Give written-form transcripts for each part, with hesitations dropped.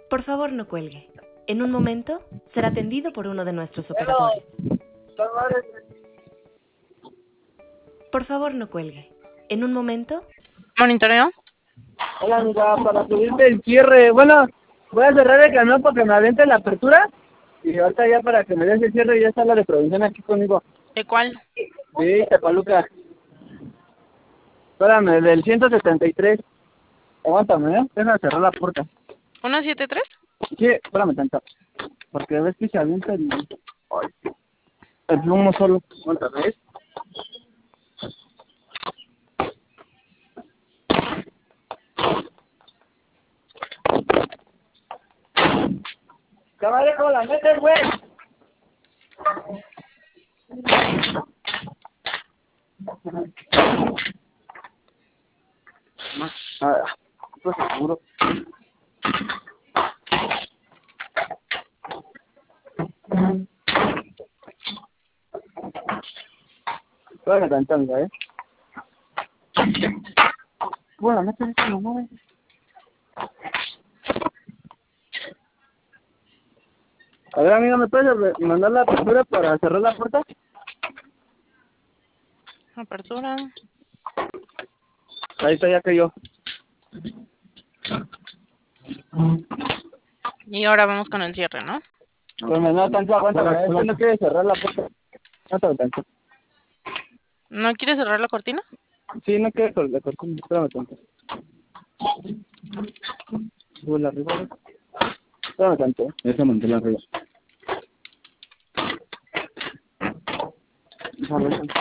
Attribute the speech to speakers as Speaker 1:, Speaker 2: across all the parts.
Speaker 1: Por favor, no cuelgue. En un momento será atendido por uno de nuestros operadores. Por favor, no cuelgue. En un momento...
Speaker 2: ¿Monitoreo?
Speaker 3: Hola, amiga, para subirte el cierre. Bueno, voy a cerrar el camión porque me aviente la apertura. Y ahorita ya para que me des el cierre ya está la de Provinciana aquí conmigo.
Speaker 2: ¿De cuál?
Speaker 3: Sí, Tepaluca. Espérame, del 173. Aguántame, Déjame cerrar la puerta.
Speaker 2: ¿173?
Speaker 3: Sí, espérame tanto. Porque ves que se avienta ay, el plumo solo. Aguántame, ¿ves? Camarero, ¿cómo la metes, güey? Pues seguro. Espérame tantito, amiga, Bueno, metes esto, no mueves. A ver, amiga, ¿me puedes mandar la apertura para cerrar la puerta?
Speaker 2: Apertura.
Speaker 3: Ahí está, ya cayó.
Speaker 2: Y ahora vamos con el cierre, ¿no?
Speaker 3: Pues me da tanto, aguántame, es que no quiere cerrar la puerta. Aguántame tanto.
Speaker 2: ¿No quieres cerrar la cortina?
Speaker 3: Sí, no quiere cerrar la cortina, espérame tanto. Sube la arriba. Espérame tanto. Esa manténla arriba. Espérame.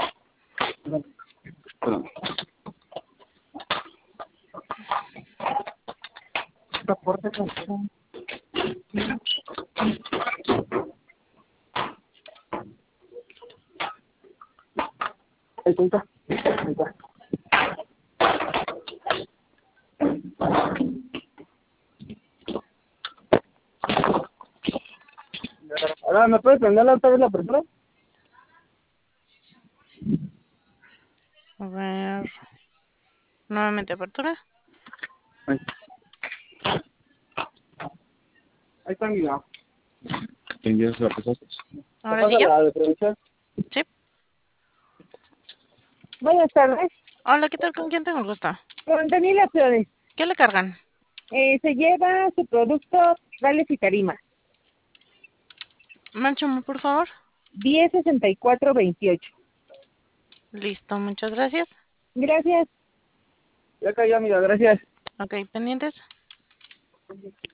Speaker 3: Esta puerta es ahí está. Ahí está. Ahora, ¿me puedes prender otra vez la apertura?
Speaker 2: A ver. Nuevamente apertura.
Speaker 3: Ahí está, amiga. ¿Tendrías la pesada?
Speaker 2: ¿Ahora sí ya?
Speaker 3: La de producción.
Speaker 2: Sí.
Speaker 4: Buenas tardes,
Speaker 2: Hola, ¿qué tal? ¿Con quién tengo el gusto?
Speaker 4: con Daniela Flores.
Speaker 2: ¿Qué le cargan?
Speaker 4: Se lleva su producto Vales y Tarima,
Speaker 2: Márchame, por favor.
Speaker 4: 106428.
Speaker 2: Listo, muchas gracias.
Speaker 4: Gracias.
Speaker 3: Ya cayó, amiga, gracias.
Speaker 2: Ok, pendientes.